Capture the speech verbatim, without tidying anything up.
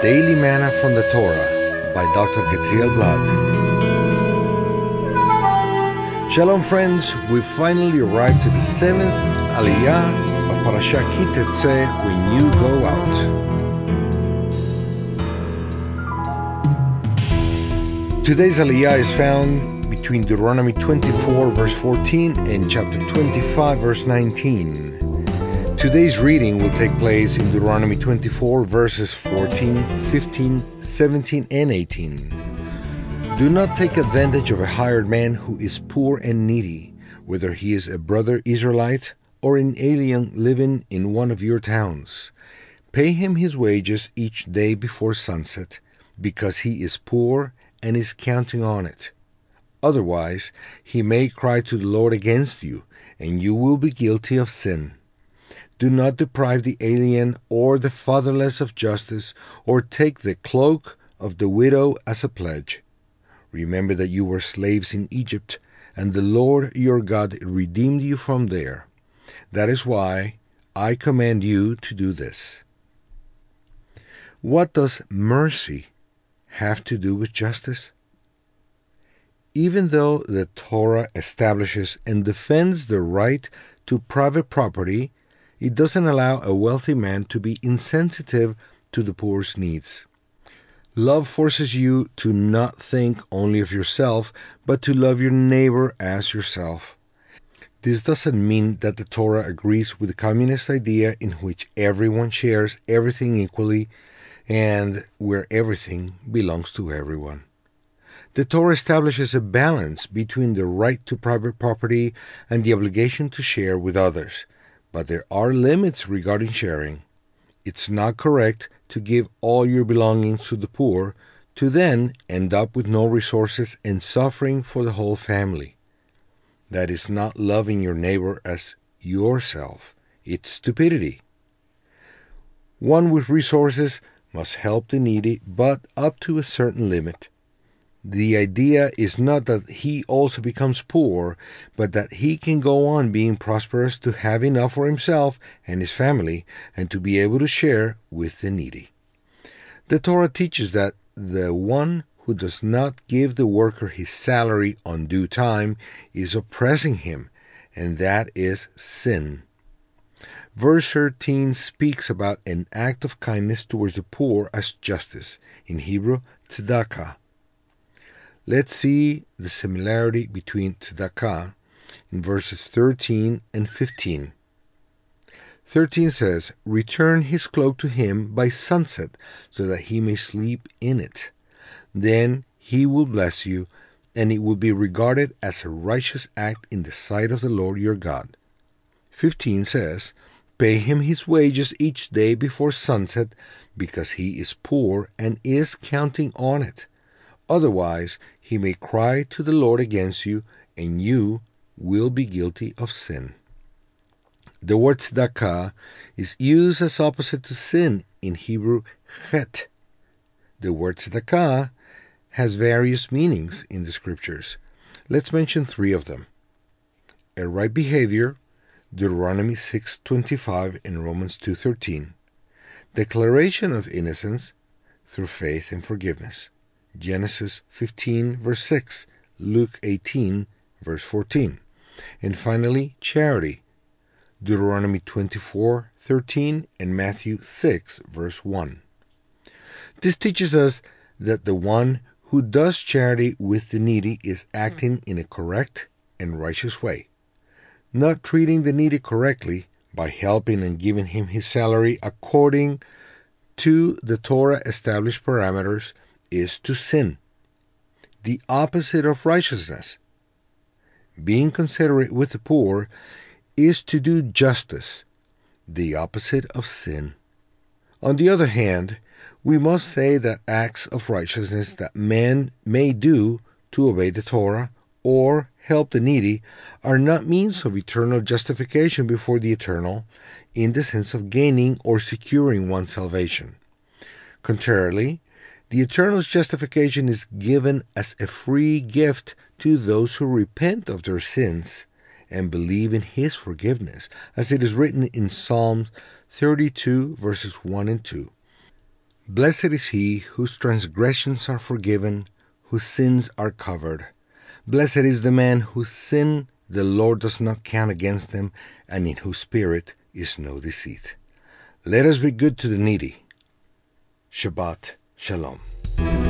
Daily Manna from the Torah by Doctor Ketriel Blad. Shalom friends, we finally arrived to the seventh Aliyah of Parashat Ki Tetzeh, when you go out. Today's Aliyah is found between Deuteronomy twenty-four verse fourteen and chapter twenty-five verse nineteen. Today's reading will take place in Deuteronomy twenty-four verses fourteen, fifteen, seventeen, and eighteen. Do not take advantage of a hired man who is poor and needy, whether he is a brother Israelite or an alien living in one of your towns. Pay him his wages each day before sunset, because he is poor and is counting on it. Otherwise, he may cry to the Lord against you, and you will be guilty of sin. Do not deprive the alien or the fatherless of justice, or take the cloak of the widow as a pledge. Remember that you were slaves in Egypt, and the Lord your God redeemed you from there. That is why I command you to do this. What does mercy have to do with justice? Even though the Torah establishes and defends the right to private property, it doesn't allow a wealthy man to be insensitive to the poor's needs. Love forces you to not think only of yourself, but to love your neighbor as yourself. This doesn't mean that the Torah agrees with the communist idea in which everyone shares everything equally and where everything belongs to everyone. The Torah establishes a balance between the right to private property and the obligation to share with others. But there are limits regarding sharing. It's not correct to give all your belongings to the poor, to then end up with no resources and suffering for the whole family. That is not loving your neighbor as yourself. It's stupidity. One with resources must help the needy, but up to a certain limit. The idea is not that he also becomes poor, but that he can go on being prosperous to have enough for himself and his family, and to be able to share with the needy. The Torah teaches that the one who does not give the worker his salary on due time is oppressing him, and that is sin. Verse thirteen speaks about an act of kindness towards the poor as justice, in Hebrew, tzedakah. Let's see the similarity between tzedakah in verses thirteen and fifteen. thirteen says, "Return his cloak to him by sunset, so that he may sleep in it. Then he will bless you, and it will be regarded as a righteous act in the sight of the Lord your God." fifteen says, "Pay him his wages each day before sunset, because he is poor and is counting on it. Otherwise, he may cry to the Lord against you, and you will be guilty of sin." The word tzedakah is used as opposite to sin in Hebrew, chet. The word tzedakah has various meanings in the scriptures. Let's mention three of them. A right behavior, Deuteronomy six twenty-five and Romans two thirteen. Declaration of innocence through faith and forgiveness, Genesis fifteen, verse six, Luke eighteen, verse fourteen. And finally, charity, Deuteronomy twenty-four, thirteen, and Matthew six, verse one. This teaches us that the one who does charity with the needy is acting in a correct and righteous way. Not treating the needy correctly by helping and giving him his salary according to the Torah-established parameters is to sin, the opposite of righteousness. Being considerate with the poor is to do justice, the opposite of sin. On the other hand, we must say that acts of righteousness that men may do to obey the Torah or help the needy are not means of eternal justification before the Eternal, in the sense of gaining or securing one's salvation. Contrarily, the Eternal's justification is given as a free gift to those who repent of their sins and believe in His forgiveness, as it is written in Psalm thirty-two, verses one and two. Blessed is he whose transgressions are forgiven, whose sins are covered. Blessed is the man whose sin the Lord does not count against them, and in whose spirit is no deceit. Let us be good to the needy. Shabbat Shalom.